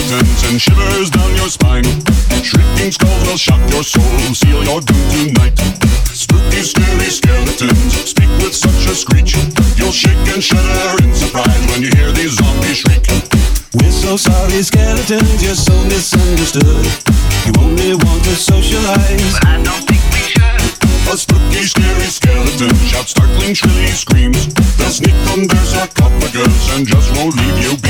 skeletons and shivers down your spine. Shrieking skulls will shock your soul, seal your doom tonight. Spooky, scary skeletons speak with such a screech. You'll shake and shudder in surprise when you hear these zombies shriek. We're so sorry, skeletons, you're so misunderstood. You only want to socialize, but I don't think we should. A spooky, scary skeleton shouts startling, shrilly screams. They'll sneak under sarcophagus and just won't leave you be.